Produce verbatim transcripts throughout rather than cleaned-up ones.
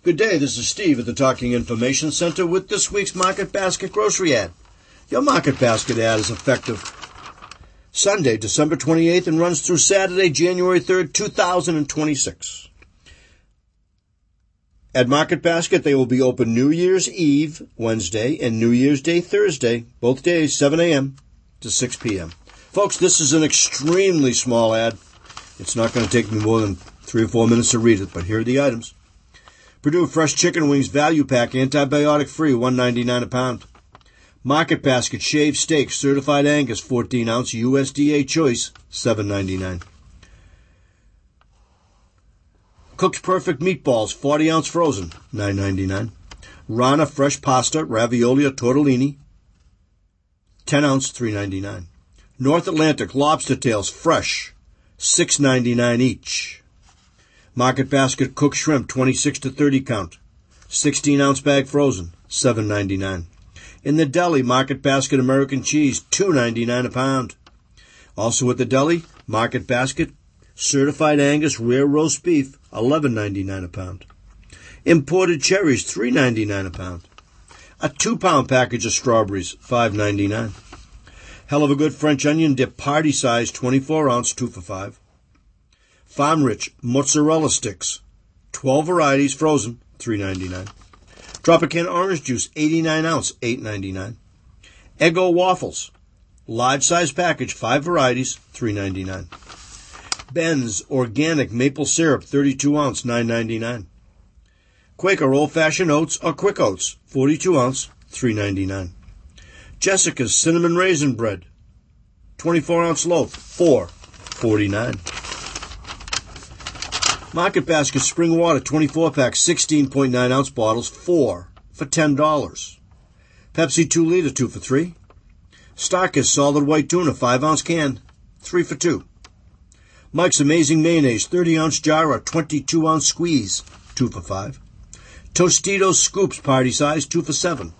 Good day, this is Steve at the Talking Information Center with this week's Market Basket grocery ad. Your Market Basket ad is effective Sunday, December twenty-eighth, and runs through Saturday, January third, two thousand twenty-six. At Market Basket, they will be open New Year's Eve, Wednesday, and New Year's Day, Thursday, both days, seven a.m. to six p.m. Folks, this is an extremely small ad. It's not going to take me more than three or four minutes to read it, but here are the items. Perdue Fresh Chicken Wings Value Pack, antibiotic-free, one ninety-nine a pound. Market Basket Shaved Steak, Certified Angus, fourteen ounce, U S D A Choice, seven ninety-nine. Cook's Perfect Meatballs, forty ounce frozen, nine ninety-nine. Rana Fresh Pasta, Ravioli or Tortellini, ten ounce, three ninety-nine. North Atlantic Lobster Tails Fresh, six ninety-nine each. Market Basket Cooked Shrimp, twenty-six to thirty count, sixteen ounce bag frozen, seven ninety-nine. In the deli, Market Basket American Cheese, two ninety-nine a pound. Also at the deli, Market Basket Certified Angus Rare Roast Beef, eleven ninety-nine a pound. Imported cherries, three ninety-nine a pound. A two pound package of strawberries, five ninety-nine. Hell of a good French onion dip, party size, twenty-four ounce, two for five. Farm Rich Mozzarella Sticks, twelve varieties frozen, three ninety-nine. Tropicana Orange Juice, eighty-nine ounce, eight ninety-nine. Eggo Waffles, large size package, five varieties, three ninety-nine. Ben's Organic Maple Syrup, thirty-two ounce, nine ninety-nine. Quaker Old Fashioned Oats or Quick Oats, forty-two ounce, three ninety-nine. Jessica's Cinnamon Raisin Bread, twenty-four ounce loaf, four forty-nine. Market Basket Spring Water, twenty-four pack, sixteen point nine ounce bottles, four for ten dollars. Pepsi two liter, two for three. Starkist Solid White Tuna, five ounce can, three for two. Mike's Amazing Mayonnaise, thirty ounce jar or twenty-two ounce squeeze, two for five. Tostitos Scoops, party size, two for seven.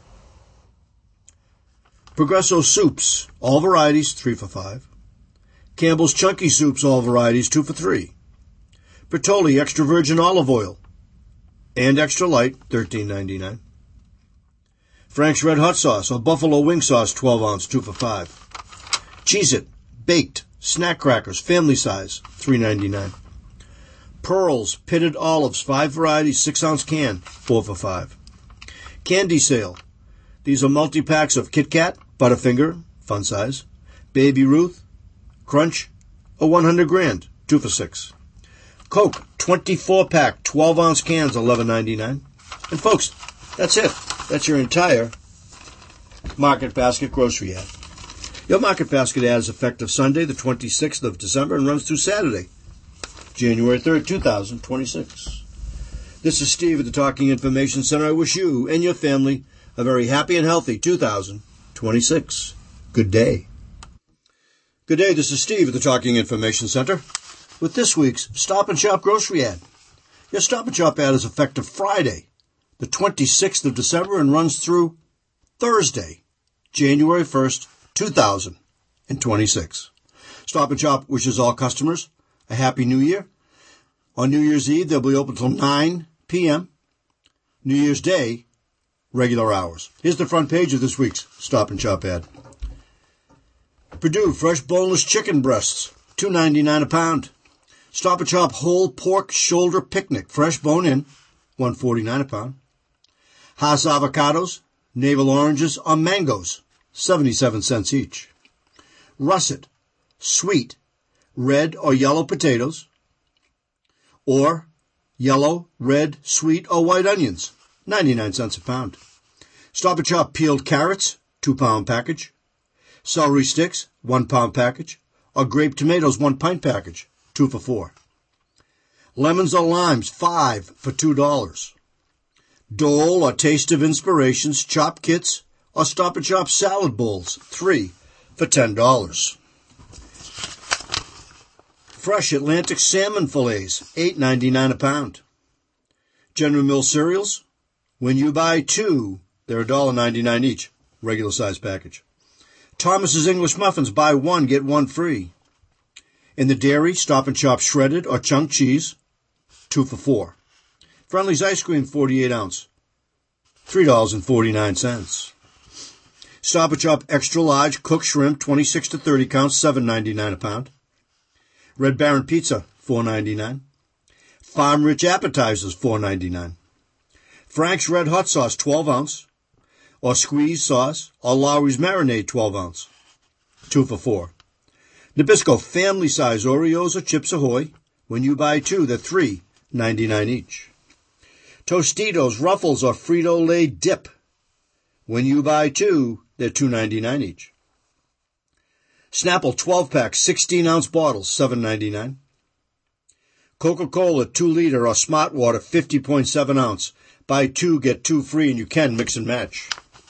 Progresso Soups, all varieties, three for five. Campbell's Chunky Soups, all varieties, two for three. Bertolli Extra Virgin Olive Oil and Extra Light, thirteen ninety-nine. Frank's Red Hot Sauce or Buffalo Wing Sauce, twelve ounce, two for five. Cheez-It Baked Snack Crackers, family size, three ninety-nine. Pearls Pitted Olives, five varieties, six ounce can, four for five. Candy Sale. These are multi-packs of Kit Kat, Butterfinger, fun size, Baby Ruth, Crunch, or one hundred grand, two for six. Coke, twenty-four pack, twelve ounce cans, eleven ninety-nine. And folks, that's it. That's your entire Market Basket grocery ad. Your Market Basket ad is effective Sunday, the twenty-sixth of December, and runs through Saturday, January third, two thousand twenty-six. This is Steve at the Talking Information Center. I wish you and your family a very happy and healthy two thousand twenty-six. Good day. Good day, this is Steve at the Talking Information Center with this week's Stop and Shop grocery ad. Your Stop and Shop ad is effective Friday, the twenty-sixth of December, and runs through Thursday, January first, two thousand twenty-six. Stop and Shop wishes all customers a Happy New Year. On New Year's Eve, they'll be open until nine p.m. New Year's Day, regular hours. Here's the front page of this week's Stop and Shop ad. Perdue Fresh Boneless Chicken Breasts, two ninety-nine a pound. Stop and Shop Whole Pork Shoulder Picnic, fresh bone-in, one forty-nine a pound. Hass Avocados, Navel Oranges, or Mangoes, seventy-seven cents each. Russet, Sweet, Red or Yellow Potatoes, or Yellow, Red, Sweet, or White Onions, ninety-nine cents a pound. Stop and Shop Peeled Carrots, two pound package. Celery Sticks, one pound package. Or Grape Tomatoes, one pint package, two for four. Lemons or limes, five for two dollars. Dole or Taste of Inspirations, chop kits, or Stop and Shop salad bowls, three for ten dollars. Fresh Atlantic salmon fillets, eight ninety-nine a pound. General Mills cereals, when you buy two, they're one dollar ninety-nine each, regular size package. Thomas's English Muffins, buy one, get one free. In the dairy, Stop and Shop shredded or chunk cheese, two for four. Friendly's ice cream, forty-eight ounce, three dollars and forty-nine cents. Stop and Shop extra large cooked shrimp, twenty-six to thirty counts, seven ninety-nine a pound. Red Baron pizza, four ninety-nine. Farm Rich appetizers, four ninety-nine. Frank's Red Hot sauce, twelve ounce, or squeeze sauce, or Lowry's marinade, twelve ounce, two for four. Nabisco family size Oreos or Chips Ahoy. When you buy two, they're three ninety-nine each. Tostitos, Ruffles, or Frito-Lay dip. When you buy two, they're two ninety-nine each. Snapple twelve pack, sixteen ounce bottles, seven ninety-nine. Coca-Cola two liter or Smart Water, fifty point seven ounce. Buy two, get two free, and you can mix and match.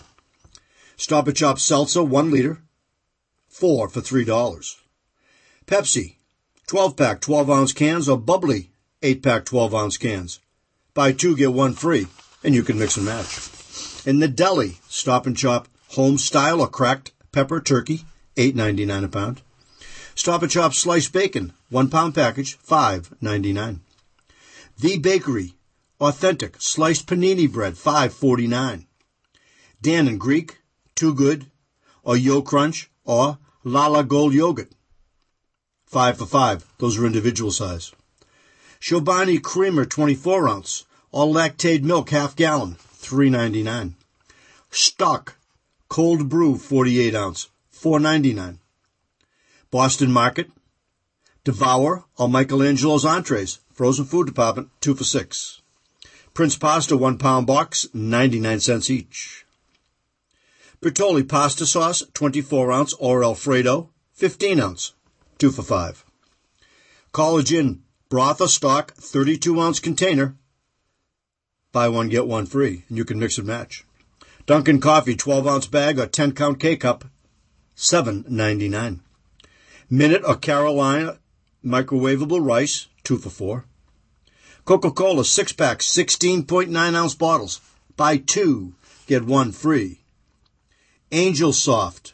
Stop and Shop seltzer, one liter, four for three dollars. Pepsi, twelve pack, twelve ounce cans, or Bubbly, eight pack, twelve ounce cans. Buy two, get one free, and you can mix and match. In the deli, Stop and Shop home style or cracked pepper turkey, eight ninety-nine a pound. Stop and Shop sliced bacon, one pound package, five ninety-nine. The Bakery authentic sliced panini bread, five forty-nine. Dan and Greek, Too Good, or Yo Crunch, or Lala Gold yogurt, five for five. Those are individual size. Chobani Creamer, twenty-four ounce, or Lactaid Milk, half gallon, three ninety-nine. Stock Cold Brew, forty-eight ounce, four ninety-nine. Boston Market, Devour, or Michelangelo's Entrees, frozen food department, two for six. Prince Pasta, one pound box, ninety-nine cents each. Bertolli pasta sauce, twenty-four ounce, or Alfredo, fifteen ounce, two for five. College Inn broth or stock, thirty-two ounce container, buy one, get one free, and you can mix and match. Dunkin' Coffee, twelve ounce bag or ten count K-Cup, seven ninety-nine. Minute or Carolina microwavable rice, two for four. Coca-Cola, six pack, sixteen point nine ounce bottles, buy two, get one free. Angel Soft,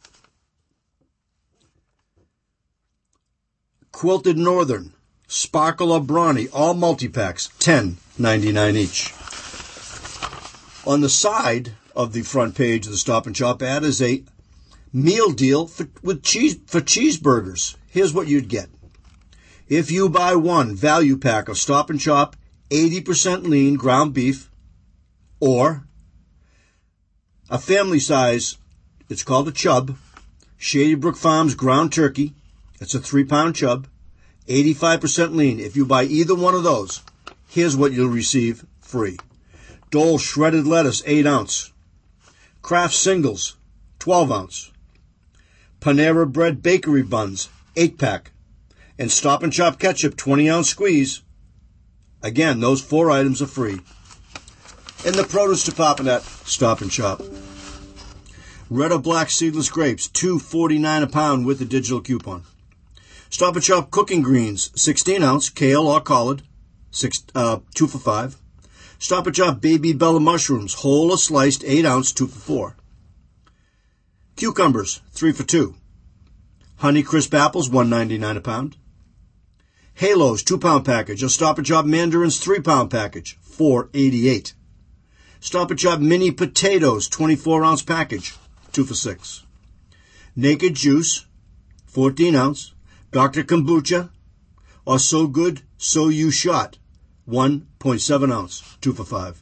Quilted Northern, Sparkle or Brawny, all multi-packs, ten ninety-nine each. On the side of the front page of the Stop and Shop ad is a meal deal for, with cheese, for cheeseburgers. Here's what you'd get. If you buy one value pack of Stop and Shop eighty percent lean ground beef, or a family size, it's called a chub, Shady Brook Farms ground turkey, it's a three pound chub, eighty-five percent lean. If you buy either one of those, here's what you'll receive free. Dole shredded lettuce, eight ounce. Kraft singles, twelve ounce. Panera Bread bakery buns, eight pack. And Stop and Shop ketchup, twenty ounce squeeze. Again, those four items are free. In the produce department at Stop and Shop, red or black seedless grapes, two forty-nine a pound with a digital coupon. Stop and Shop cooking greens, sixteen ounce, kale or collard, six, uh, two for five. Stop and Shop baby bella mushrooms, whole or sliced, eight ounce, two for four. Cucumbers, three for two. Honey Crisp apples, one ninety-nine a pound. Halos, two pound package, or Stop and Shop mandarins, three pound package, four eighty-eight. Stop and Shop mini potatoes, twenty-four ounce package, two for six. Naked juice, fourteen ounce. Doctor Kombucha, or So Good, So You Shot, one point seven ounce, two for five.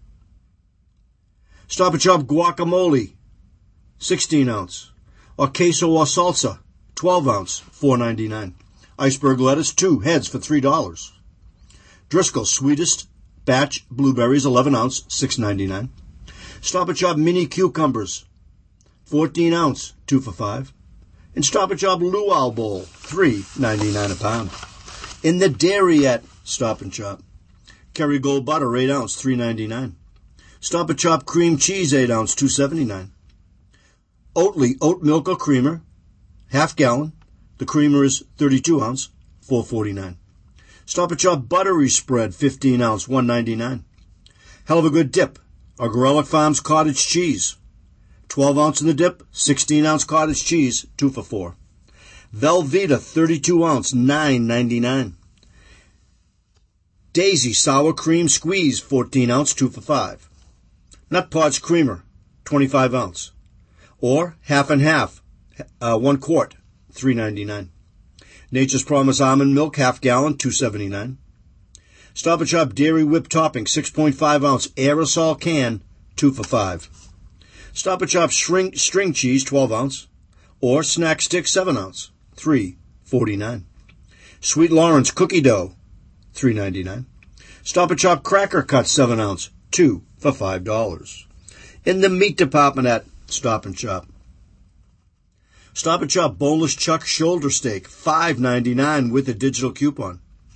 Stop and Shop guacamole, sixteen ounce. Or queso or salsa, twelve ounce, four ninety-nine. Iceberg lettuce, two heads for three dollars. Driscoll sweetest batch blueberries, eleven ounce, six ninety-nine. Stop and Shop mini cucumbers, fourteen ounce, two for five. And Stop and Shop luau bowl, three ninety-nine a pound. In the dairy at Stop and Shop, Kerrygold butter, eight ounce, three ninety-nine. Stop and Shop cream cheese, eight ounce, two seventy-nine. Oatly oat milk or creamer, half gallon. The creamer is thirty-two ounce, four forty-nine. Stop and Shop buttery spread, fifteen ounce, one ninety-nine. Hell of a good dip, or Gorelick Farms cottage cheese, twelve ounce in the dip, sixteen ounce cottage cheese, two for four. Velveeta, thirty-two ounce, nine ninety-nine. Daisy Sour Cream Squeeze, fourteen ounce, two for five. Nut Pods Creamer, twenty-five ounce. Or half and half, uh, one quart, three ninety-nine. Nature's Promise Almond Milk, half gallon, two seventy-nine. Stop and Shop Dairy Whip Topping, six point five ounce aerosol can, two for five. Stop and Shop String, string Cheese, twelve ounce. Or Snack Stick, seven ounce, three forty-nine. Sweet Lawrence Cookie Dough, three ninety-nine. Stop and Shop Cracker Cuts, seven ounce, two for five dollars. In the meat department at Stop and Shop. Stop and Shop Boneless Chuck Shoulder Steak, five ninety-nine with a digital coupon.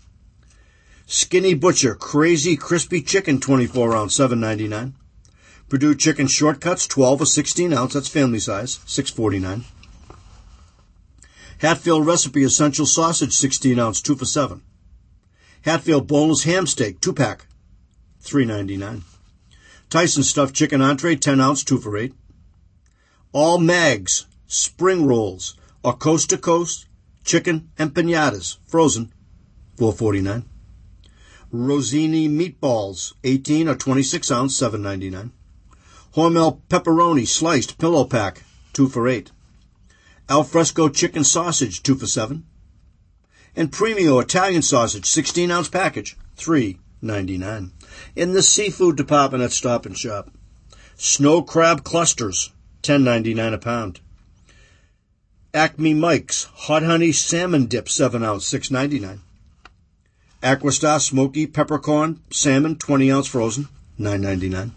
Skinny Butcher Crazy Crispy Chicken, twenty-four ounce, seven ninety-nine. Purdue Chicken Shortcuts, twelve or sixteen ounce, that's family size, six forty-nine. Hatfield Recipe Essential Sausage, sixteen ounce, two for seven. Hatfield Boneless Ham Steak, two pack, three ninety-nine. Tyson Stuffed Chicken Entree, ten ounce, two for eight. All Mags Spring Rolls or Coast to Coast Chicken Empanadas, frozen, four forty-nine. Rosini Meatballs, eighteen or twenty-six ounce, seven ninety-nine. Hormel Pepperoni Sliced Pillow Pack, two for eight. Alfresco Chicken Sausage, two for seven. And Premio Italian Sausage, sixteen ounce package, three ninety-nine. In the seafood department at Stop and Shop, Snow Crab Clusters, ten ninety-nine a pound. Acme Mike's Hot Honey Salmon Dip, seven ounce, six ninety-nine. Aquastar Smoky Peppercorn Salmon, twenty ounce frozen, nine ninety-nine.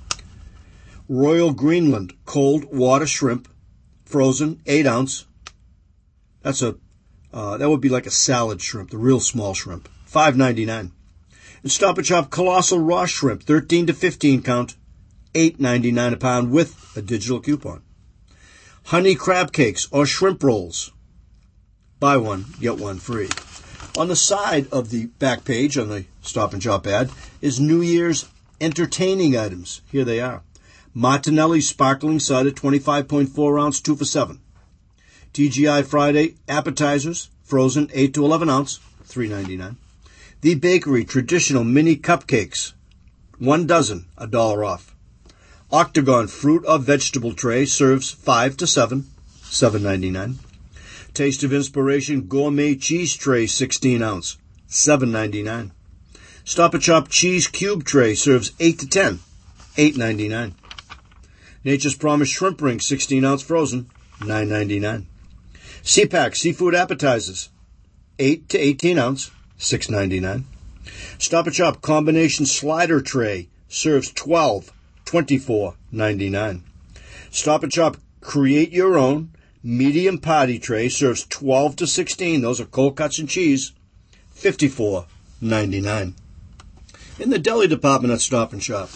Royal Greenland Cold Water Shrimp, frozen, eight ounce. That's a Uh, that would be like a salad shrimp, the real small shrimp. five ninety-nine. And Stop and Shop Colossal Raw Shrimp, thirteen to fifteen count, eight ninety-nine a pound with a digital coupon. Honey Crab Cakes or Shrimp Rolls. Buy one, get one free. On the side of the back page on the Stop and Shop ad is New Year's entertaining items. Here they are. Martinelli Sparkling Cider, twenty-five point four ounce, two for seven. T G I Friday appetizers, frozen, eight to eleven ounce, three ninety-nine. The Bakery Traditional Mini Cupcakes, one dozen, a dollar off. Octagon Fruit or Vegetable Tray serves five to seven, seven ninety-nine. Taste of Inspiration Gourmet Cheese Tray, sixteen ounce, seven ninety-nine. Stop and Shop Cheese Cube Tray serves eight to ten, eight ninety-nine. Nature's Promise Shrimp Ring, sixteen ounce frozen, nine ninety-nine. C-Pack Seafood Appetizers, eight to eighteen ounce, six ninety-nine. Stop and Shop Combination Slider Tray serves twelve, twenty-four ninety-nine. Stop and Shop Create Your Own Medium Party Tray serves twelve to sixteen. Those are cold cuts and cheese, fifty-four ninety-nine. In the deli department at Stop and Shop,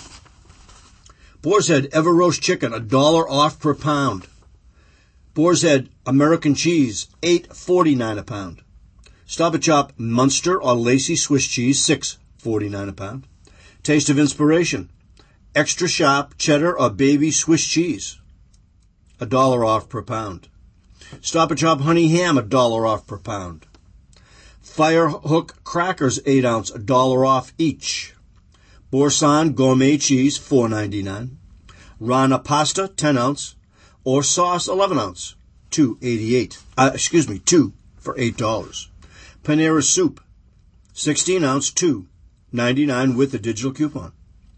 Boar's Head Ever Roast Chicken, a dollar off per pound. Boar's Head American Cheese, eight forty-nine a pound. Stop and Shop Munster or Lacey Swiss Cheese, six forty-nine a pound. Taste of Inspiration Extra Sharp Cheddar or Baby Swiss Cheese, a dollar off per pound. Stop and Shop Honey Ham, a dollar off per pound. Fire Hook Crackers, eight ounce, a dollar off each. Boursin Gourmet Cheese, four ninety-nine. Rana Pasta, ten ounce. Or sauce, eleven ounce, two eighty-eight. Uh, excuse me, two for eight dollars. Panera Soup, sixteen ounce, two ninety-nine with a digital coupon.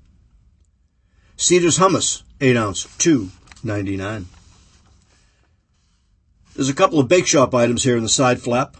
Cedar's Hummus, eight ounce, two ninety-nine. There's a couple of Bake Shop items here in the side flap.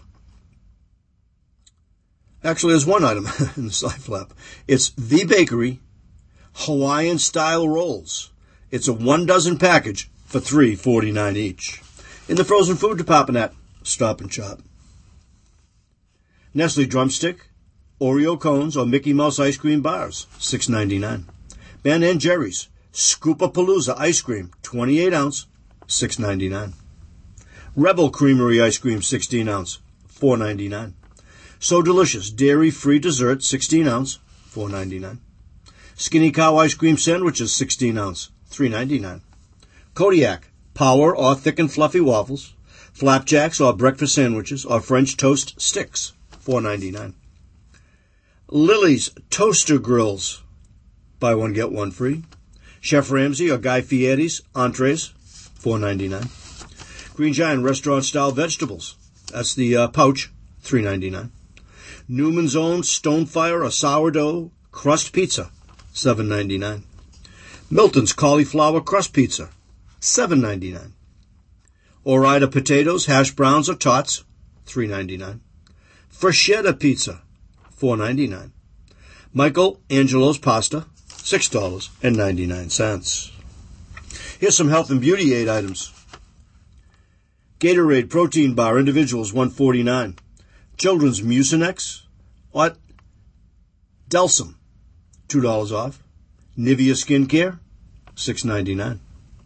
Actually, there's one item in the side flap. It's The Bakery Hawaiian Style Rolls. It's a one dozen package for three forty-nine each. In the frozen food department at Stop and Shop, Nestle Drumstick, Oreo Cones, or Mickey Mouse Ice Cream Bars, six ninety-nine. Ben and Jerry's Scoopapalooza Ice Cream, twenty-eight ounce, six ninety-nine. Rebel Creamery Ice Cream, sixteen ounce, four ninety-nine. So Delicious Dairy-Free Dessert, sixteen ounce, four ninety-nine. Skinny Cow Ice Cream Sandwiches, sixteen ounce, three ninety-nine. Kodiak Power or Thick and Fluffy Waffles, Flapjacks or Breakfast Sandwiches, or French Toast Sticks, four ninety-nine. Lily's Toaster Grills. Buy one, get one free. Chef Ramsay or Guy Fieri's entrees, four ninety-nine. Green Giant restaurant-style vegetables. That's the uh, pouch, three ninety-nine. Newman's Own Stonefire or Sourdough Crust Pizza, seven ninety-nine. Milton's Cauliflower Crust Pizza, seven ninety-nine. Ore-Ida Potatoes, Hash Browns or Tots, three ninety-nine. Freschetta Pizza, four ninety-nine. Michael Angelo's Pasta, six dollars and ninety-nine cents. Here's some health and beauty aid items. Gatorade Protein Bar, individuals, one forty-nine. Children's Mucinex, what? Delsum, two dollars off. Nivea Skincare, six ninety-nine.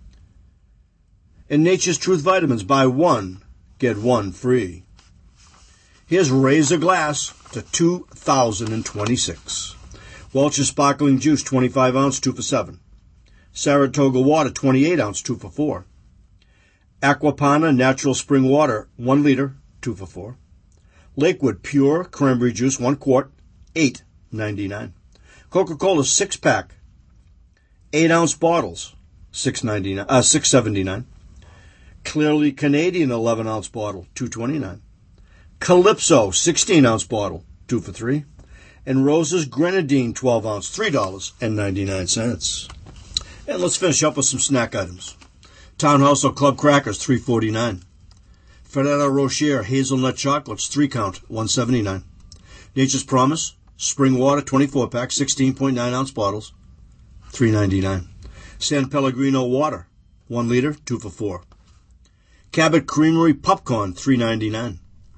And Nature's Truth Vitamins, buy one, get one free. Here's Razor Glass to two thousand twenty-six. Welch's Sparkling Juice, twenty-five ounce, two for seven. Saratoga Water, twenty-eight ounce, two for four. Aquapana Natural Spring Water, one liter, two for four. Lakewood Pure Cranberry Juice, one quart, eight ninety-nine. Coca-Cola six pack, eight ounce bottles, six ninety-nine, uh, six seventy-nine. Clearly Canadian eleven ounce bottle, two twenty-nine. Calypso sixteen ounce bottle, two for three. And Rose's Grenadine twelve ounce, three dollars and ninety-nine cents. And let's finish up with some snack items. Townhouse or Club Crackers, three forty-nine. Ferrero Rocher Hazelnut Chocolates, three count, one seventy-nine. Nature's Promise Spring Water twenty-four pack, sixteen point nine ounce bottles, three ninety-nine. San Pellegrino Water, one liter, two for four. Cabot Creamery Popcorn, three ninety-nine.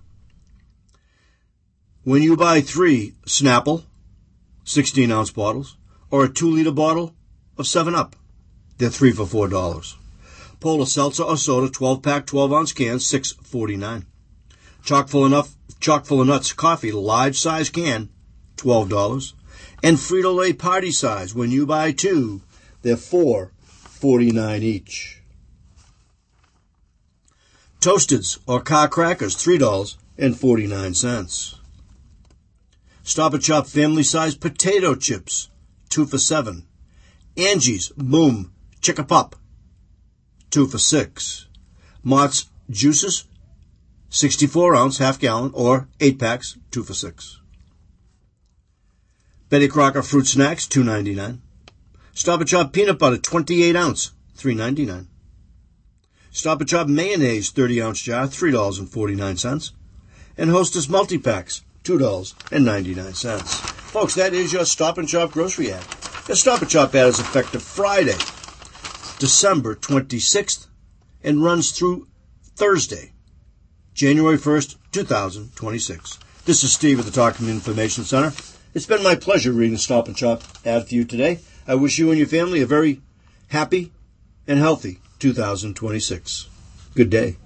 When you buy three Snapple, sixteen ounce bottles, or a two liter bottle of seven up, they're three for four dollars. Polar Seltzer or Soda, twelve pack, twelve ounce cans, six forty-nine. Chock full enough, chock full of nuts coffee, large size can, twelve dollars. And Frito-Lay Party Size, when you buy two, they're four forty-nine each. Toasteds or Car Crackers, three dollars and forty-nine cents. Stop and Shop Family Size Potato Chips, two for seven. Angie's Boom Chick-a-Pop, two for six. Mott's Juices, sixty-four ounce, half gallon, or eight packs, two for six. Betty Crocker Fruit Snacks, two ninety-nine. Stop and Shop Peanut Butter, twenty-eight ounce, three ninety-nine. Stop and Shop Mayonnaise, thirty ounce jar, three dollars and forty-nine cents. And Hostess Multi-Packs, two dollars and ninety-nine cents. Folks, that is your Stop and Shop grocery ad. Your Stop and Shop ad is effective Friday, December twenty-sixth, and runs through Thursday, January first, two thousand twenty-six. This is Steve at the Talking Information Center. It's been my pleasure reading the Stop and Shop ad for you today. I wish you and your family a very happy and healthy two thousand twenty-six. Good day.